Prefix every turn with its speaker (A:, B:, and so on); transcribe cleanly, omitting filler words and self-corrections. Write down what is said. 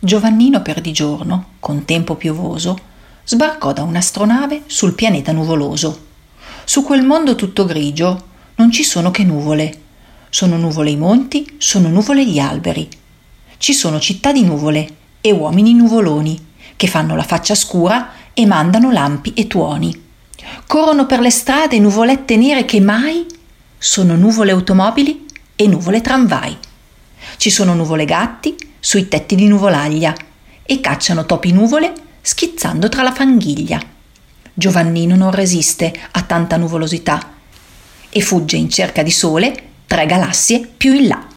A: Giovannino perdigiorno, con tempo piovoso, sbarcò da un'astronave sul pianeta nuvoloso. Su quel mondo tutto grigio non ci sono che nuvole. Sono nuvole i monti, sono nuvole gli alberi. Ci sono città di nuvole e uomini nuvoloni che fanno la faccia scura e mandano lampi e tuoni. Corrono per le strade nuvolette nere che mai sono nuvole automobili e nuvole tramvai. Ci sono nuvole gatti sui tetti di nuvolaglia e cacciano topi nuvole schizzando tra la fanghiglia. Giovannino non resiste a tanta nuvolosità e fugge in cerca di sole 3 galassie più in là.